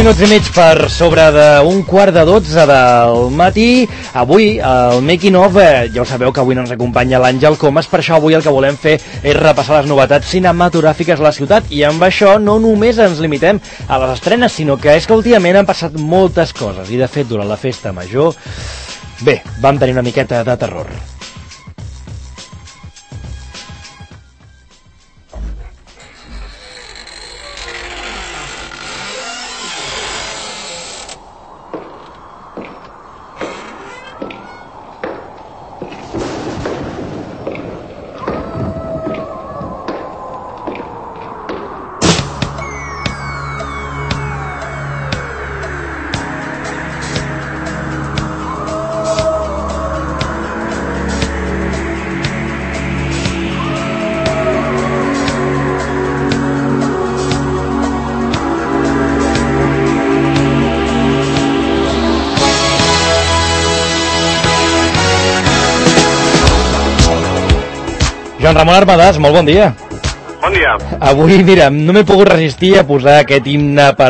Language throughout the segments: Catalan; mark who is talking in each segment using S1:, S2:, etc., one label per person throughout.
S1: minuts i mig per sobre d'un quart de 12 del matí. Avui, el Making of, ja ho sabeu que avui no ens acompanya l'Àngel Comas, per això avui el que volem fer és repassar les novetats cinematogràfiques a la ciutat, i amb això no només ens limitem a les estrenes, sinó que és que últimament han passat moltes coses, i de fet durant la festa major, bé, vam tenir una miqueta de terror. Joan Ramon Armadàs, molt bon dia.
S2: Bon dia.
S1: Avui, mira, no m'he pogut resistir a posar aquest himne per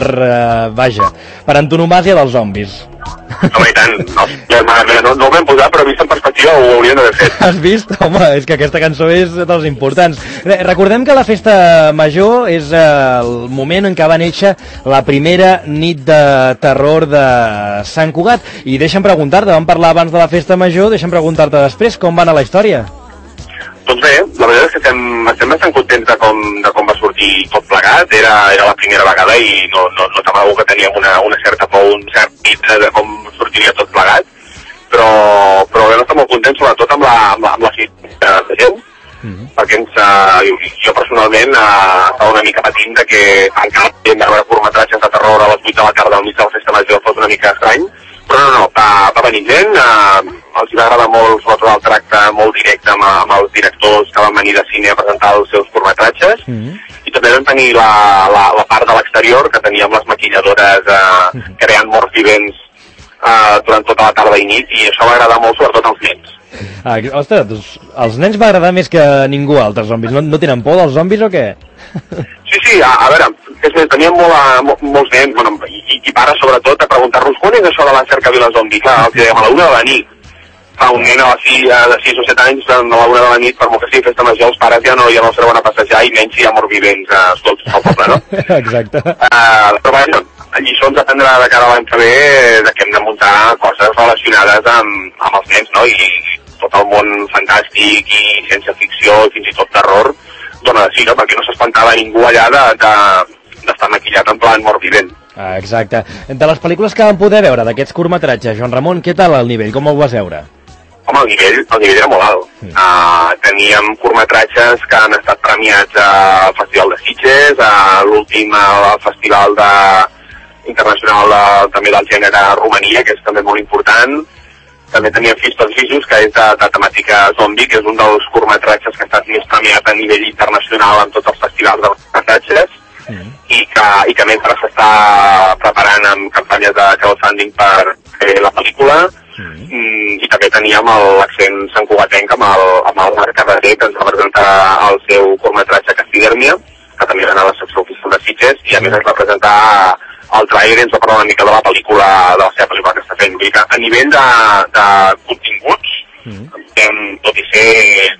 S1: antonomàsia dels zombis.
S2: Home, i tant. No ho vam posar, però vist en perspectiva ho hauríem d'haver fet.
S1: Has vist? Home, és que aquesta cançó és dels importants. Recordem que la festa major és el moment en què va néixer la primera nit de terror de Sant Cugat. I deixa'm preguntar-te, vam parlar abans de la festa major, deixa'm preguntar-te després com va anar la història.
S2: Doncs bé, la veritat és que estem bastant contents de com va sortir tot plegat. Era la primera vegada i no t'amago que teníem una certa por, un cert mite de com sortiria tot plegat, però vam estar molt contents, sobretot amb la fita de gent, perquè jo personalment estava una mica patint de que encara de veure curtmetratges de terror a les 8 de la tarda al mig de la festa major fos una mica estrany, però no, va venir gent, els va agradar molt, sobretot el tracte molt directe amb els directors que van venir de cine a presentar els seus curtmetratges, i també vam tenir la part de l'exterior, que teníem les maquilladores creant morts vivents durant tota la tarda i nit, i això va agradar molt, sobretot als nens.
S1: Ostres, doncs, als nens va agradar més que ningú altre, zombis. No tenen por dels zombis o què?
S2: Sí, a veure, és més, teníem molts nens, bueno, i pares sobretot, a preguntar-nos quan és això de la cercavila zombi. Clar, els dèiem a la 1 de la nit. Un nen de 6 o 7 anys, a la 1 de la nit, per molt que sigui festa major, els pares ja no es treuen a passejar, i menys si hi ha morts-vivents escolts al poble, no?
S1: Exacte.
S2: Però vaja, lliçons a prendre de cara a l'any que ve, que hem de muntar coses relacionades amb els nens, no? I tot el món fantàstic i ciència-ficció, fins i tot terror, dona de sí, no? Perquè no s'espantava ningú allà d'estar maquillat en plan mort-vivent.
S1: Exacte. De les pel·lícules que vam poder veure d'aquests curtmetratges, Joan Ramon, què tal el nivell? Com el vas veure?
S2: Home, el nivell era molt alt. Teníem curtmetratges que han estat premiats al Festival de Sitges, a l'últim al Festival Internacional també del gènere a Romania, que és també molt important. També teníem Fistos Visus, que és de temàtica zombi, que és un dels curtmetratges que ha estat més premiat a nivell internacional en tots els festivals de curtmetratges, i que mentre s'està preparant amb campanyes de crowdfunding per fer la pel·lícula, i també teníem l'accent santcugatenc amb el Marc Carreter, que ens va presentar el seu curtmetratge Castidèrmia, que també va anar a la secció oficial de Sitges, i a més ens va presentar el trailer i ens va parlar una mica de la pel·lícula, de la seva pel·lícula que està fent. Vull dir que a nivell de continguts, tot i ser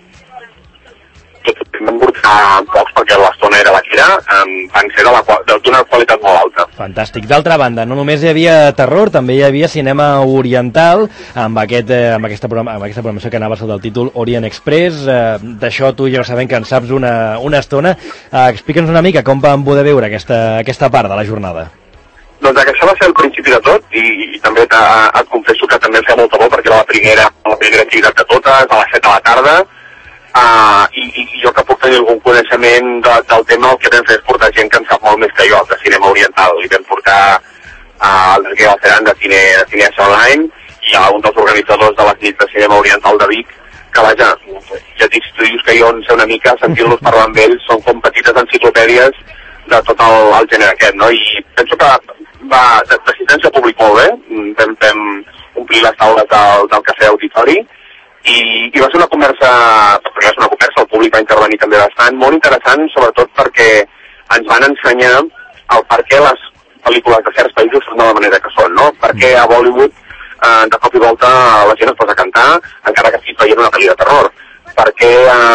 S2: vam portar pocs perquè l'estona era la que era, van ser d'una qualitat molt alta.
S1: Fantàstic. D'altra banda, no només hi havia terror, també hi havia cinema oriental, amb aquesta programació que anava sota el títol Orient Express. D'això tu ja ho sabem que en saps una estona. Explica'ns una mica com vam poder veure aquesta part de la jornada.
S2: Doncs això va ser el principi de tot, i també et confesso que també em feia molta por, perquè era la primera activitat de totes, a les 7 de la tarda, i jo que puc tenir algun coneixement del tema, el que vam fer és portar gent que en sap molt més que jo de cinema oriental, i vam portar el Enrique Galceran de Cineas Online i a un dels organitzadors de les nits de cinema oriental de Vic, que vaja, ja et dic, si tu dius que jo en sé una mica, sentir-los parlar amb ells, són com petites enciclopèdies de tot el gènere aquest, no? I penso que d'assistència públic molt bé, vam omplir les taules del cafè auditori, i va ser una conversa, el públic va intervenir també bastant, molt interessant, sobretot perquè ens van ensenyar el per què les pel·lícules de certs països són de la manera que són, no? Perquè a Bollywood de cop i volta la gent es posa a cantar encara que estigui veient una pel·li de terror, perquè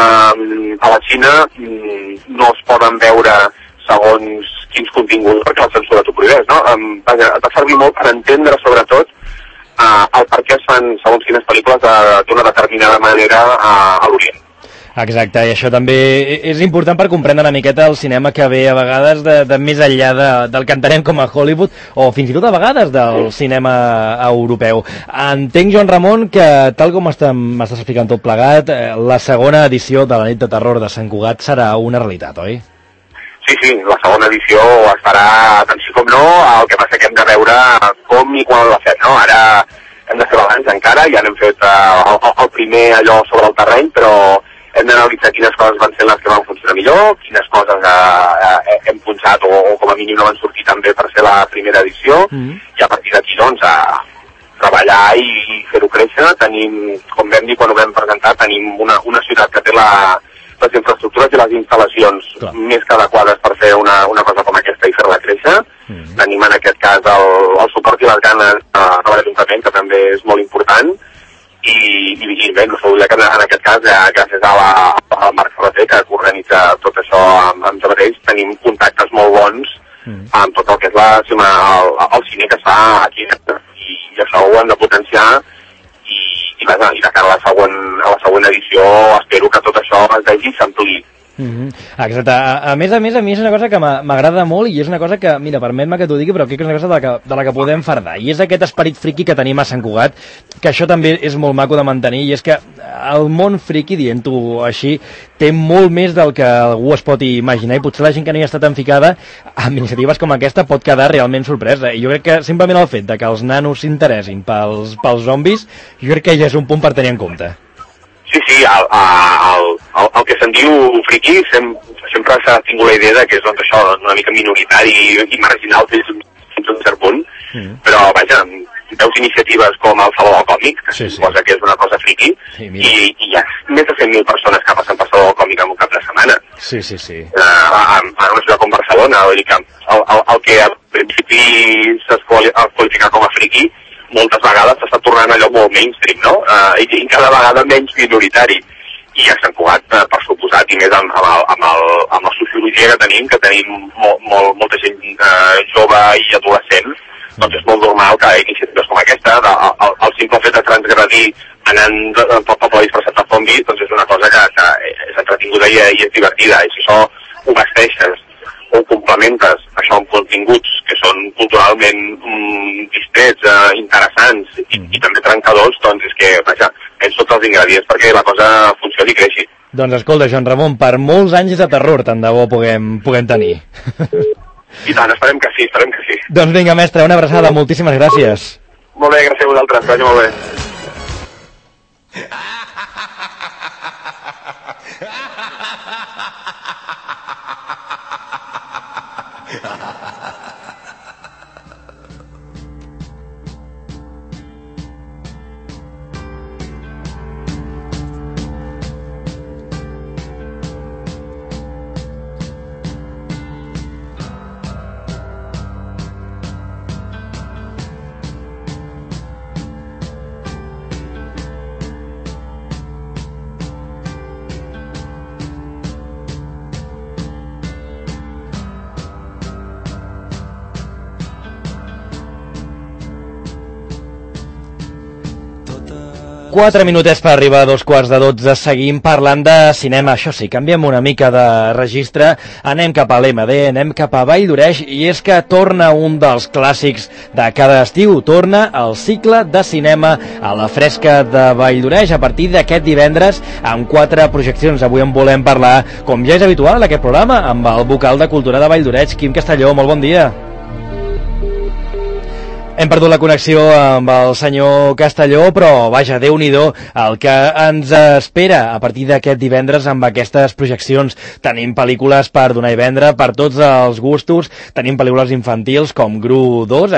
S2: a la Xina no es poden veure segons quins continguts perquè la censura t'ho prohibeix, no? Vaja, et va servir molt per entendre sobretot el per què es fan segons quines pel·lícules d'una determinada manera a l'Orient.
S1: Exacte, i això també és important per comprendre una miqueta el cinema que ve a vegades de més enllà del que entenem com a Hollywood o fins i tot a vegades del cinema europeu. Entenc, Joan Ramon, que tal com m'estàs explicant tot plegat, la segona edició de la nit de terror de Sant Cugat serà una realitat, oi?
S2: Sí, la segona edició es farà tant sí com no, el que passa que hem de veure com i quan la fem, no? Ara hem de fer balanç encara, ja n'hem fet el primer allò sobre el terreny, però hem d'analitzar quines coses van ser les que van funcionar millor, quines coses hem punxat o com a mínim no van sortir tan bé per ser la primera edició, i a partir d'aquí, doncs, treballar i fer-ho créixer. Tenim, com vam dir quan ho vam presentar, tenim una ciutat que té les infraestructures i les instal·lacions més que adequades per fer una cosa com aquesta i fer-la créixer. Tenim en aquest cas el suport i les ganes de l'Ajuntament, que també és molt important, i bé, no s'ho que en aquest cas, gràcies al Marc Ferreter, que organitza tot això amb jo mateix, tenim contactes molt bons amb tot el que és el cine que es fa aquí, i això ho hem de potenciar, i de cara a la següent edició espero que tot això es vegi i s'ampliï.
S1: Exacte. A més, a mi és una cosa que m'agrada molt i és una cosa que, mira, permet-me que t'ho digui, però crec que és una cosa de la que podem fardar, i és aquest esperit friqui que tenim a Sant Cugat, que això també és molt maco de mantenir, i és que el món friqui, dient-ho així, té molt més del que algú es pot imaginar, i potser la gent que no hi ha estat enficada amb iniciatives com aquesta pot quedar realment sorpresa, i jo crec que simplement el fet de que els nanos s'interessin pels zombis, jo crec que ja és un punt per tenir en compte.
S2: Sí, el que se'n diu friqui sempre s'ha tingut la idea que és doncs, això una mica minoritari i marginal fins a un cert punt, però vaja, veus iniciatives com el Saló del Còmic, que suposa que és una cosa friqui, i hi ha més de 100.000 persones que passen per Saló del Còmic en un cap de setmana.
S1: Sí.
S2: En una ciutat com Barcelona, vull dir que el que al principi es qualifica com a friqui, moltes vegades s'està tornant allò molt mainstream, no? I cada vegada menys minoritari. I a Sant Cugat, per suposat, i més amb la sociologia que tenim molta gent jove i adolescent, doncs és molt normal que iniciatives com aquesta, el simple fet de transgredir anant pel poble disfressat de zombi, doncs és una cosa que és entretinguda i és divertida. I si això ho vesteixes o complementes això amb continguts que són culturalment distrets, interessants i també trencadors, doncs és que, vaja, tens tots els ingredients perquè la cosa funcioni i creixi.
S1: Doncs escolta, Joan Ramon, per molts anys de terror tant de bo puguem tenir.
S2: I tant, esperem que sí.
S1: Doncs vinga, mestre, una abraçada, moltíssimes gràcies.
S2: Molt bé, gràcies a vosaltres, vagi molt bé.
S1: Quatre minutets per arribar a 11:45. Seguim parlant de cinema. Això sí, canviem una mica de registre. Anem cap a l'MD, anem cap a Vall d'Oreix, i és que torna un dels clàssics de cada estiu. Torna el cicle de cinema a la Fresca de Vall d'Oreix a partir d'aquest divendres amb 4 projeccions. Avui en volem parlar, com ja és habitual en aquest programa, amb el vocal de Cultura de Vall d'Oreix, Quim Castelló. Molt bon dia. Hem perdut la connexió amb el senyor Castelló, però vaja, Déu-n'hi-do el que ens espera a partir d'aquest divendres amb aquestes projeccions. Tenim pel·lícules per donar i vendre, per tots els gustos, tenim pel·lícules infantils com Gru 2,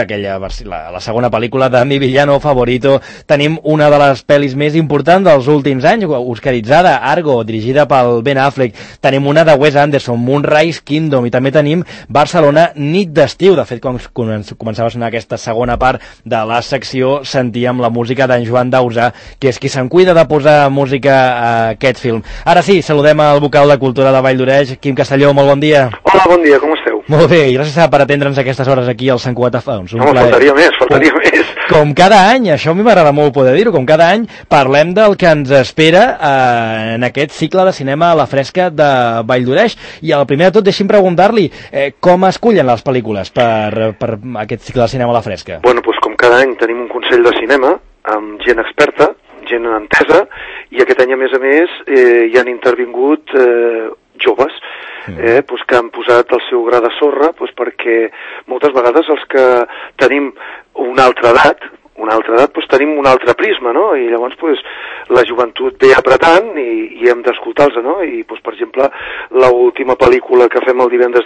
S1: la segona pel·lícula de mi villano favorito, tenim una de les pel·lis més importants dels últims anys, oscaritzada, Argo, dirigida pel Ben Affleck, tenim una de Wes Anderson, Moonrise Kingdom, i també tenim Barcelona Nit d'estiu. De fet, quan començava a sonar aquesta segona part de la secció, sentíem la música d'en Joan Dausà, que és qui se'n cuida de posar música a aquest film. Ara sí, saludem al vocal de Cultura de Vall d'Oreix, Quim Castelló, molt bon dia.
S3: Hola, bon dia, com esteu?
S1: Molt bé, i gràcies per atendre'ns aquestes hores aquí al Sant Cugat a Fons.
S3: No, faltaria més.
S1: Com cada any, això a mi m'agrada molt poder dir-ho, com cada any parlem del que ens espera en aquest cicle de cinema a la fresca de Vall d'Oreix. I el primer de tot, deixi'm preguntar-li com escullen les pel·lícules per aquest cicle de cinema a la fresca?
S3: Bueno, doncs com cada any tenim un consell de cinema amb gent experta, gent entesa, i aquest any, a més, hi han intervingut joves doncs que han posat el seu gra de sorra perquè moltes vegades els que tenim una altra edat doncs tenim un altre prisma, no? I llavors la joventut ve apretant i hem d'escoltar-los, no? I per exemple, l'última pel·lícula que fem el divendres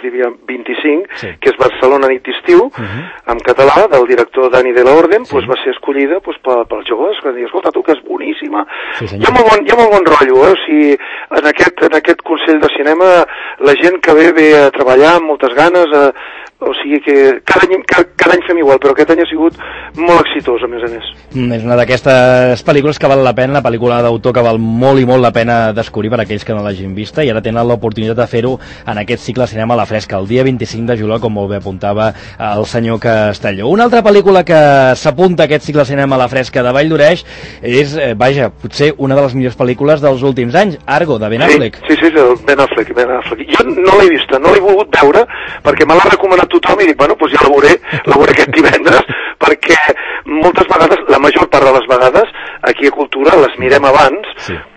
S3: 25, que és Barcelona Nit d'estiu, en català, del director Dani de la Orden, va ser escollida pels joves, que diuen, escolta, tu, que és boníssima. Hi ha molt bon rotllo, o sigui, en aquest Consell de Cinema la gent que ve a treballar amb moltes ganes, o sigui que cada any fem igual, però aquest any ha sigut molt exitós, a més.
S1: És una d'aquestes pel·lícules que val la pena, una pel·lícula d'autor que val molt i molt la pena descobrir per aquells que no l'hagin vista, i ara tenen l'oportunitat de fer-ho en aquest cicle de cinema a la fresca, el dia 25 de juliol, com molt bé apuntava el senyor Castelló. Una altra pel·lícula que s'apunta a aquest cicle de cinema a la fresca de Vall d'Oreix és, potser una de les millors pel·lícules dels últims anys, Argo, de Ben Affleck.
S3: Sí, Ben Affleck. Jo no l'he vista, no l'he volgut veure, perquè me l'ha recomanat tothom i dic, bueno, doncs ja la veuré aquest divendres, perquè moltes vegades, la major part de les vegades, aquí a Cultura les mirem abans,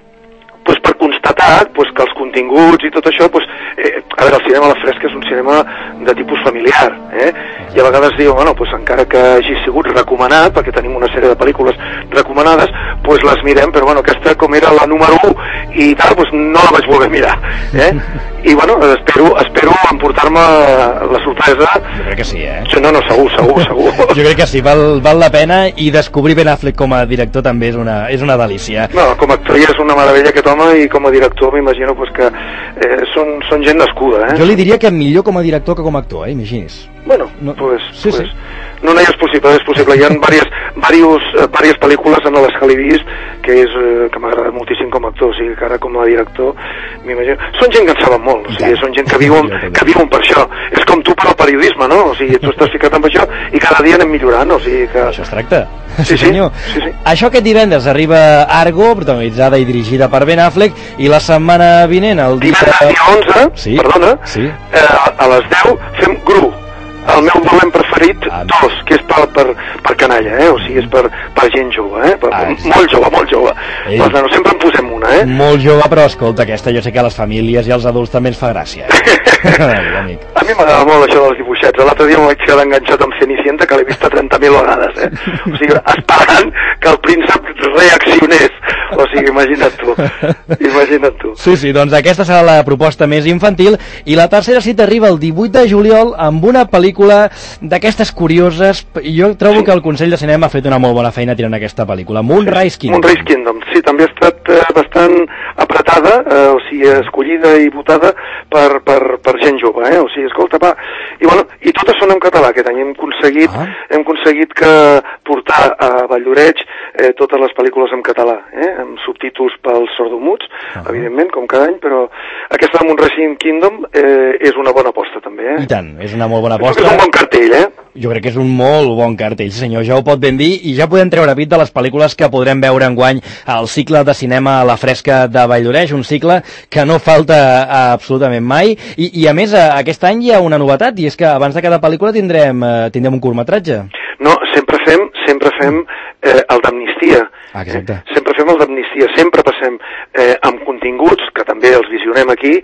S3: per constatar que els continguts i tot això, a veure, el cinema a la fresca és un cinema de tipus familiar, i a vegades diu, bueno, encara que hagi sigut recomanat, perquè tenim una sèrie de pel·lícules recomanades, les mirem, però bueno, aquesta com era la número 1 i tal, no la vaig voler mirar, i bueno, espero emportar-me la sorpresa.
S1: Jo crec que sí,
S3: No, segur.
S1: Jo crec que sí, val la pena, i descobrir Ben Affleck com a director també és una delícia.
S3: No, com a actor és una meravella aquest home, i com a director m'imagino que són gent nascuda,
S1: Jo li diria que millor com a director que com a actor, imagini's.
S3: Bueno,
S1: sí.
S3: No és possible. Hi ha diverses pel·lícules en les que l'he vist que m'ha agradat moltíssim com a actor, o sigui que ara com a director m'imagino. Són gent que en saben molt, o sigui, són gent que viuen per això. És com tu per al periodisme, no? O sigui, tu estàs ficat amb això i cada dia anem millorant, o sigui que...
S1: Això es tracta.
S3: Sí,
S1: senyor. Això aquest divendres arriba Argo, protagonitzada i dirigida per Ben Affleck, i la setmana vinent, el dia
S3: 11, a les 10 fem Gru, el meu dolent preferit 2, que és per canalla, o sigui, és per gent jove, molt jove. No, sempre en posem una,
S1: Molt jove, però escolta, aquesta jo sé que a les famílies i als adults també ens fa gràcia.
S3: A mi m'agrada molt això dels dibuixets. L'altre dia m'ho vaig quedar enganxat amb Cenicienta, que l'he vista 30.000 vegades, O sigui, esperant que el príncep reaccionés. O sigui, imagina't tu.
S1: Sí, doncs aquesta serà la proposta més infantil, i la tercera cita arriba el 18 de juliol amb una pel·lícula d'aquestes curioses. Jo trobo que el Consell de Cinema ha fet una molt bona feina tirant aquesta pel·lícula, Moonrise Kingdom.
S3: Sí, també ha estat bastant apretada, o sigui, escollida i votada per gent jove, o sigui, escolta, i totes són en català. Aquest any hem aconseguit que portar a Vall d'Oreix totes les pel·lícules en català, amb subtítols pels sordomuts, evidentment, com cada any, però aquesta de Moonrise Kingdom és una bona aposta, també.
S1: I tant, és una molt bona aposta.
S3: És un bon cartell,
S1: Jo crec que és un molt bon cartell, sí senyor, ja ho pot ben dir, i ja podem treure pit de les pel·lícules que podrem veure enguany al cicle de cinema a la fresca de Vall d'Oreix, un cicle que no falta absolutament mai, i a més aquest any hi ha una novetat, i és que abans de cada pel·lícula tindrem un curtmetratge.
S3: No, sempre fem el d'amnistia.
S1: Exacte.
S3: Sempre fem el d'amnistia, sempre passem amb continguts, que també els visionem aquí,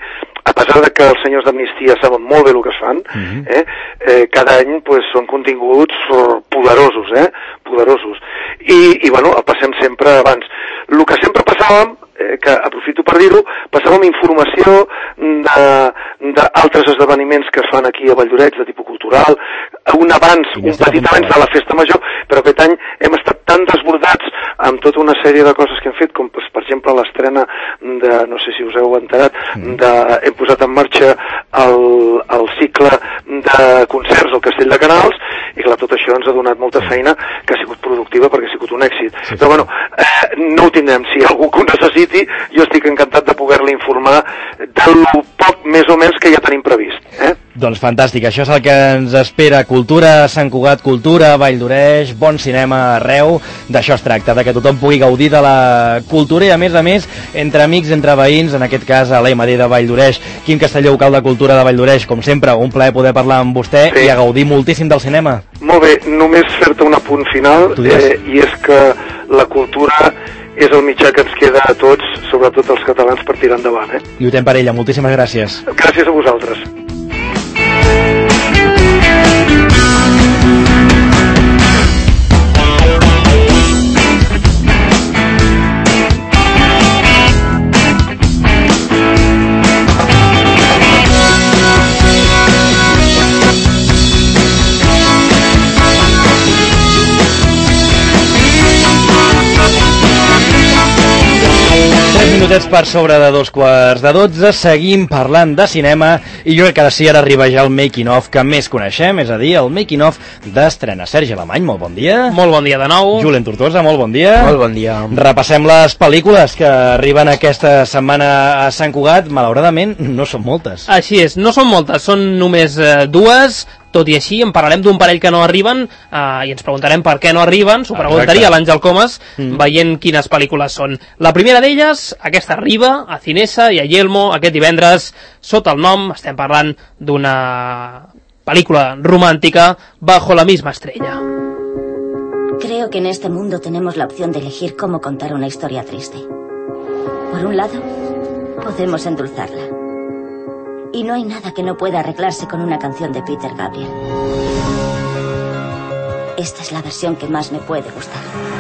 S3: a pesar de que els senyors d'Amnistia saben molt bé el que es fan, cada any pues, són continguts poderosos, poderosos. I bueno, el passem sempre abans. El que sempre passàvem, que aprofito per dir-ho, passàvem informació d'altres esdeveniments que es fan aquí a Valldoreix de tipus cultural, un petit abans de la festa major, però aquest any hem estat tan desbordats amb tota una sèrie de coses que hem fet, com per exemple l'estrena de, no sé si us heu enterat, hem posat en marxa el cicle de concerts al Castell de Canals, i clar, tot això ens ha donat molta feina que ha sigut productiva perquè ha sigut un èxit. Sí. Però bueno, no ho tindrem. Si algú que ho necessiti, jo estic encantat de poder-li informar del poc més o menys que ja tenim previst.
S1: Doncs fantàstic, això és el que ens espera. Cultura, Sant Cugat, cultura, Valldoreix, bon cinema arreu. D'això es tracta, de que tothom pugui gaudir de la cultura i a més, entre amics, entre veïns, en aquest cas a l'EMD de Valldoreix. Quim Castelló, vocal de Cultura de Valldoreix, com sempre, un plaer poder parlar amb vostè i a gaudir moltíssim del cinema.
S3: Molt bé, només fer-te un apunt final, i és que la cultura és el mitjà que ens queda a tots, sobretot als catalans, per tirar endavant.
S1: Lluitem per ella, moltíssimes gràcies.
S3: Gràcies a vosaltres.
S1: Minutets per sobre de 11:45, seguim parlant de cinema i jo crec que ara sí, ara arriba ja el making of que més coneixem, és a dir, el making of d'estrena. Sergi Alemany, molt bon dia.
S4: Molt bon dia de nou.
S1: Julen Tortosa, molt bon dia.
S5: Molt bon dia.
S1: Repassem les pel·lícules que arriben aquesta setmana a Sant Cugat. Malauradament no són moltes.
S4: Així és, no són moltes, són només dues. Tot i així, en parlarem d'un parell que no arriben i ens preguntarem per què no arriben. S'ho preguntaria l'Àngel Comas, veient quines pel·lícules són. La primera d'elles, aquesta arriba a Cinesa i a Yelmo aquest divendres, sota el nom, estem parlant d'una película romántica, Bajo la misma estrella.
S6: Creo que en este mundo tenemos la opción de elegir cómo contar una historia triste. Por un lado, podemos endulzarla. Y no hay nada que no pueda arreglarse con una canción de Peter Gabriel. Esta es la versión que más me puede gustar.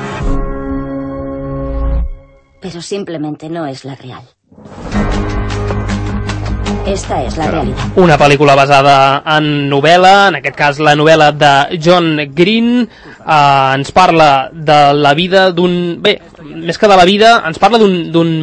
S6: Pero simplemente no es la real. Esta és la realitat.
S4: Una pel·lícula basada en novel·la, en aquest cas la novel·la de John Green, ens parla de la vida d'un... Bé, més que de la vida, ens parla d'un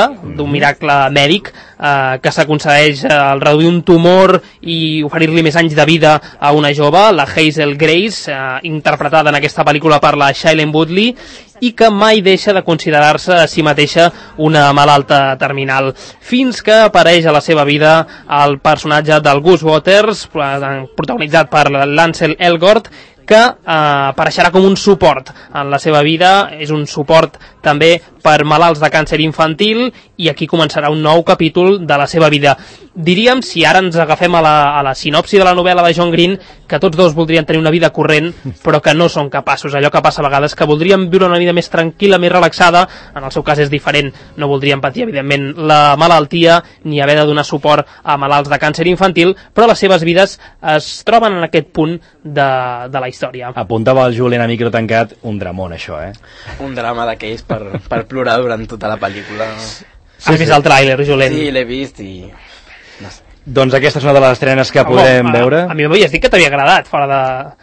S4: miracle mèdic que s'aconsegueix al reduir un tumor i oferir-li més anys de vida a una jove, la Hazel Grace, interpretada en aquesta pel·lícula per la Shailene Woodley, i que mai deixa de considerar-se a si mateixa una malalta terminal, fins que apareix a la seva vida el personatge del Gus Waters, protagonitzat per l'Ansel Elgort, que apareixerà com un suport en la seva vida. És un suport també per malalts de càncer infantil, i aquí començarà un nou capítol de la seva vida. Diríem, si ara ens agafem a la sinopsi de la novel·la de John Green, que tots dos voldrien tenir una vida corrent, però que no són capaços. Allò que passa a vegades, que voldrien viure una vida més tranquil·la, més relaxada. En el seu cas és diferent, no voldrien patir, evidentment, la malaltia, ni haver de donar suport a malalts de càncer infantil, però les seves vides es troben en aquest punt de la història.
S1: Apuntava el Julen a micro tancat, un dramón, això,
S5: Un drama d'aquells per plorar durant tota la pel·lícula.
S4: Has vist el tràiler, Julen?
S5: Sí, l'he vist i... no sé.
S1: Doncs aquesta és una de les estrenes que podem veure.
S4: A mi m'havies dit que t'havia agradat, fora de...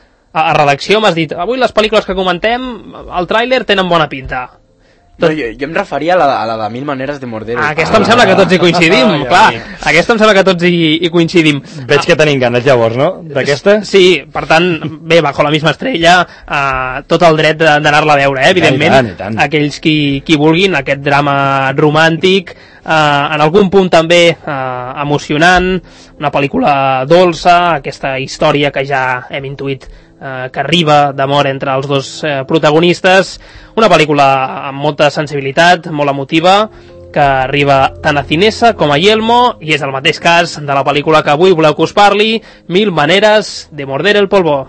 S4: A redacció m'has dit, avui les pel·lícules que comentem, el tràiler tenen bona pinta.
S5: No, jo em referia a la de Mil maneres de morder.
S4: Aquesta em sembla que tots hi coincidim, clar. Aquesta em sembla que tots hi coincidim.
S1: Veig que tenim ganes llavors, no? D'aquesta?
S4: Sí, per tant, bé, Bajo la misma estrella, tot el dret d'anar-la a veure, evidentment.
S1: I tant.
S4: Aquells qui vulguin, aquest drama romàntic, en algun punt també emocionant, una pel·lícula dolça, aquesta història que ja hem intuït que arriba d'amor entre els dos protagonistes, una pel·lícula amb molta sensibilitat, molt emotiva, que arriba tant a Cinesa com a Yelmo, i és el mateix cas de la pel·lícula que avui voleu que us parli, Mil maneras de morder el polvo.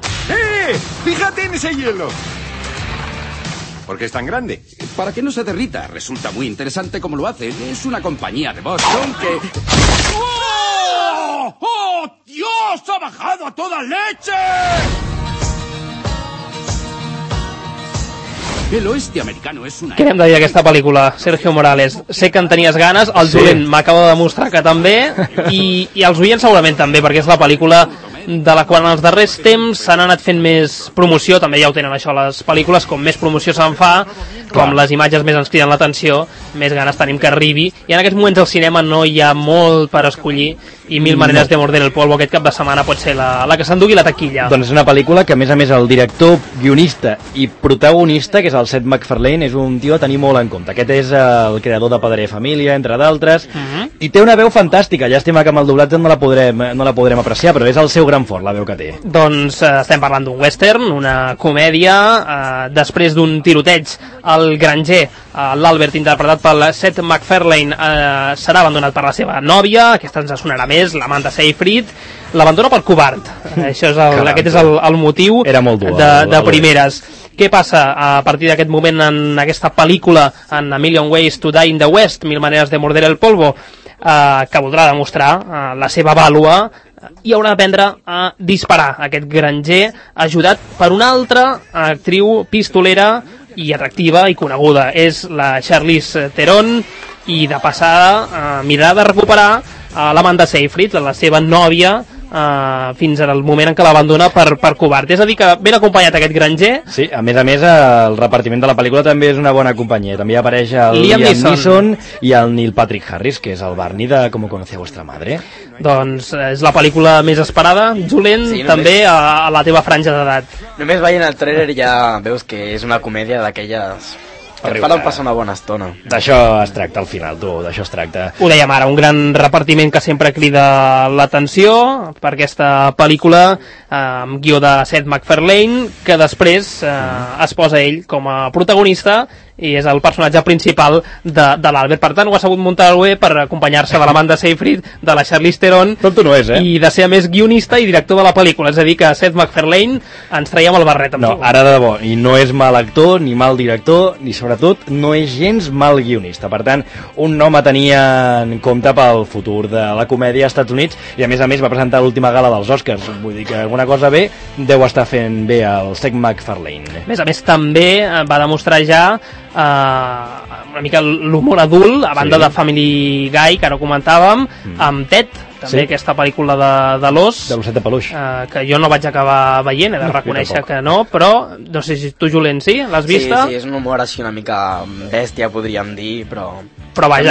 S7: ¡Fíjate en ese hielo! ¿Por qué es tan grande?
S8: Para que no se derrita. Resulta muy interesante cómo lo hacen. Es una compañía de Boston que... ¡Oh!
S7: ¡Oh! ¡Oh! ¡Dios! ¡Ha bajado a toda leche! El oeste americano és una...
S4: Què n'hem de dir d'aquesta pel·lícula, Sergio Morales? Sé que en tenies ganes, el Julent m'acaba de demostrar que també, i els oients segurament també, perquè és la pel·lícula de la qual en els darrers temps s'han anat fent més promoció, també ja ho tenen això les pel·lícules, com més promoció se'n fa, com les imatges més ens criden l'atenció, més ganes tenim que arribi, i en aquests moments al cinema no hi ha molt per escollir, i Mil maneres de morder el polvo aquest cap de setmana pot ser la que s'endugui la taquilla.
S1: Doncs és una pel·lícula que a més el director, guionista i protagonista, que és el Seth MacFarlane, és un tio a tenir molt en compte. Aquest és el creador de Padre de Família, entre d'altres, i té una veu fantàstica. Llàstima que amb el doblatge no la podrem apreciar, però és el seu gran fort, la veu que té.
S4: Doncs estem parlant d'un western, una comèdia, després d'un tiroteig al granger, l'Albert, interpretat pel Seth MacFarlane, serà abandonat per la seva nòvia, aquesta ens sonarà més, l'Amanda Seyfried, l'abandona pel covard. Això és aquest és el motiu de primeres. Què passa a partir d'aquest moment en aquesta pel·lícula, en A Million Ways to Die in the West, Mil maneres de morder el polvo, que voldrà demostrar la seva vàlua i haurà d'aprendre a disparar aquest granger, ajudat per una altra actriu pistolera i atractiva i coneguda. És la Charlize Theron, i de passada mirarà de recuperar l'Amanda Seyfried, la seva nòvia, fins al moment en què l'abandona per covard. És a dir, que ben acompanyat aquest granger.
S1: Sí, a més, el repartiment de la pel·lícula també és una bona companyia. També apareix el Liam Neeson i el Neil Patrick Harris, que és el Barney de Com conocía vuestra madre.
S4: Doncs és la pel·lícula més esperada, Julent, sí, també a la teva franja d'edat.
S5: Només veient el trailer ja veus que és una comèdia d'aquelles que et fan passar una bona estona.
S1: D'això es tracta al final, d'això es tracta.
S4: Ho dèiem ara, un gran repartiment que sempre crida l'atenció per aquesta pel·lícula amb guió de Seth MacFarlane, que després es posa ell com a protagonista i és el personatge principal de l'Albert. Per tant, ho ha sabut muntar bé per acompanyar-se de l'Amanda Seyfried, de la Charlize Theron,
S1: no és,
S4: i de ser a més guionista i director de la pel·lícula. És a dir, que Seth MacFarlane ens traiem el barret amb tu.
S1: Ara de debò, i no és mal actor, ni mal director, ni sobretot no és gens mal guionista. Per tant, un nom a tenir en compte pel futur de la comèdia als Estats Units, i a més va presentar l'última gala dels Oscars. Vull dir que alguna cosa bé deu estar fent bé el Seth MacFarlane.
S4: A més també va demostrar ja una mica l'humor adult, a banda de Family Guy, que ara comentàvem, amb Ted, també aquesta pel·lícula de l'os,
S1: de l'osset de peluix,
S4: que jo no vaig acabar veient, he de reconèixer que no, però no sé si tu, Julent, sí? L'has vista?
S5: Sí, és un humor així una mica bèstia, podríem dir, però
S4: vaja,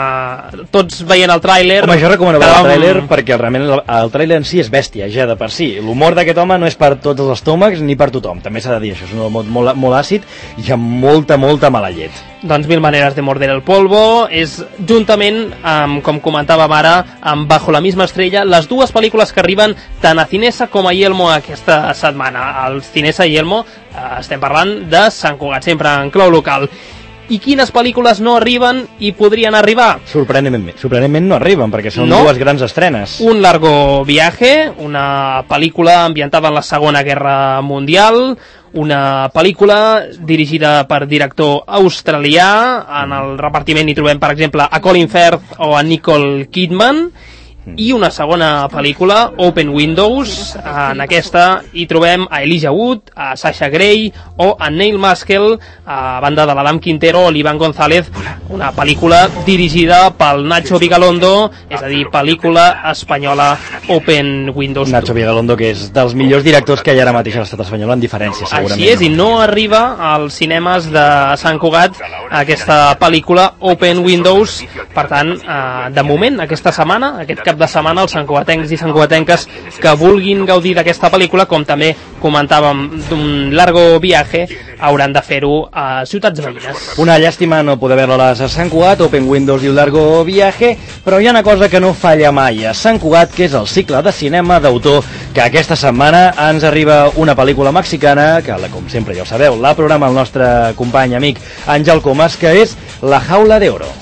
S4: tots veient el tràiler...
S1: Home, jo recomano veure el tràiler perquè realment el tràiler en si és bèstia, ja de per si. L'humor d'aquest home no és per tots els estómacs ni per tothom, també s'ha de dir això, és un humor molt àcid i amb molta mala llet.
S4: Doncs Mil maneres de morder el polvo és, juntament amb, com comentàvem ara, amb Bajo la misma estrella, les dues pel·lícules que arriben tant a Cinesa com a Yelmo aquesta setmana. Al Cinesa i Yelmo estem parlant de Sant Cugat, sempre en clau local. I quines pel·lícules no arriben i podrien arribar?
S1: Sorprenentment no arriben, perquè són dues grans estrenes.
S4: Un largo viaje, una pel·lícula ambientada en la Segona Guerra Mundial, una pel·lícula dirigida per director australià. En el repartiment hi trobem, per exemple, a Colin Firth o a Nicole Kidman. I una segona pel·lícula, Open Windows. En aquesta hi trobem a Elijah Wood, a Sasha Grey o a Neil Maskell, a banda de l'Adam Quintero o l'Ivan González, una pel·lícula dirigida pel Nacho Vigalondo, és a dir, pel·lícula espanyola Open Windows.
S1: Nacho Vigalondo, que és dels millors directors que hi ha ara mateix a l'estat espanyol, en diferència, segurament.
S4: Així és, i no arriba als cinemes de Sant Cugat aquesta pel·lícula Open Windows. Per tant, de moment, aquesta setmana, aquest cap de setmana, els santcugatencs i santcugatenques que vulguin gaudir d'aquesta pel·lícula, com també comentàvem d'un largo viaje, hauran de fer-ho a ciutats veïnes.
S1: Una llàstima no poder veure-les a Sant Cugat, Open Windows i un largo viaje, però hi ha una cosa que no falla mai a Sant Cugat, que és el cicle de cinema d'autor, que aquesta setmana ens arriba una pel·lícula mexicana, que com sempre ja ho sabeu, la programa el nostre company amic Àngel Comas, que és La jaula de oro.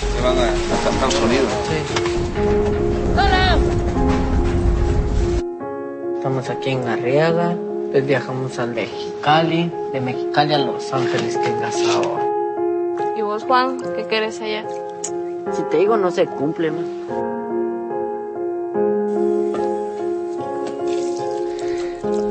S8: Estamos aquí en Arriaga, después viajamos a Mexicali, de Mexicali a Los Ángeles, que es ahora.
S9: ¿Y vos, Juan, qué querés allá?
S8: Si te digo, no se cumple, ¿no?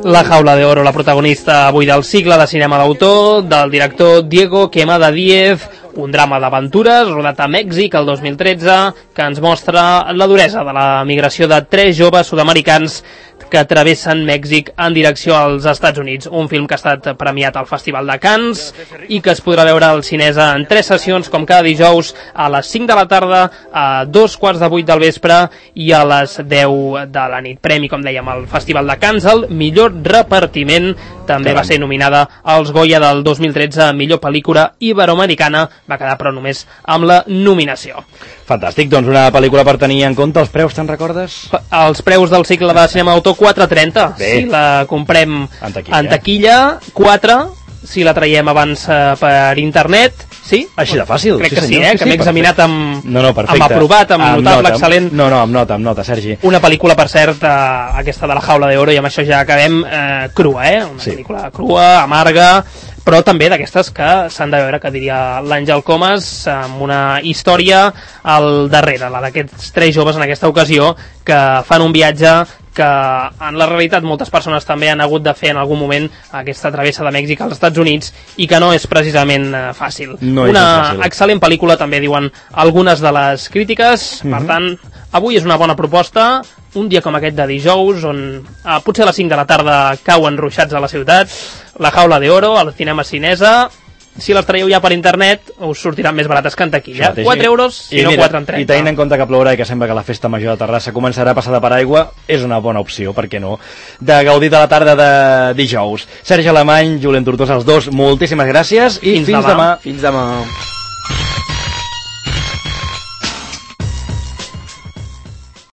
S4: La jaula de oro, la protagonista avui del cicle de cinema d'autor, del director Diego Quemada Díez, un drama d'aventures rodat a Mèxic el 2013 que ens mostra la duresa de la migració de 3 joves sud-americans que travessen Mèxic en direcció als Estats Units. Un film que ha estat premiat al Festival de Cannes i que es podrà veure al Cinesa en 3 sessions, com cada dijous, a les 5 de la tarda, a 2:15 del vespre i a les 10 de la nit. Premi, com dèiem, al Festival de Cannes, el millor repartiment. També va ser nominada als Goya del 2013 a millor pel·lícula iberoamericana. Va quedar, però, només amb la nominació.
S1: Fantàstic, doncs una pel·lícula per tenir en compte. Els preus, te'n recordes?
S4: Els preus del cicle de cinema d'autor, 4,30. Si la comprem en taquilla, 4. Si la traiem abans per internet, sí?
S1: Així de fàcil.
S4: Crec
S1: sí,
S4: que sí,
S1: senyor.
S4: que m'he examinat amb
S1: perfecte.
S4: aprovat, amb notable, excel·lent.
S1: No, amb nota, Sergi.
S4: Una pel·lícula, per cert, aquesta de la jaula d'oro, i amb això ja acabem, crua, una pel·lícula crua, amarga, però també d'aquestes que s'han de veure, que diria l'Àngel Comas, amb una història al darrere, la d'aquests 3 joves en aquesta ocasió, que fan un viatge que en la realitat moltes persones també han hagut de fer en algun moment, aquesta travessa de Mèxic als Estats Units, i que no és precisament fàcil. Una excel·lent pel·lícula, també diuen algunes de les crítiques. Per tant, avui és una bona proposta, un dia com aquest de dijous, on potser a les 5 de la tarda cauen ruixats a la ciutat. La jaula de oro, al cinema Cinesa. Si les traieu ja per internet, us sortiran més barates que en taquilla. 4 euros, si no 4,30.
S1: I tenint en compte que plourà i que sembla que la festa major de Terrassa començarà passada per aigua, és una bona opció, per què no, de gaudir de la tarda de dijous. Sergi Alemany, Julen Tortosa, els dos, moltíssimes gràcies i fins demà.
S5: Fins demà.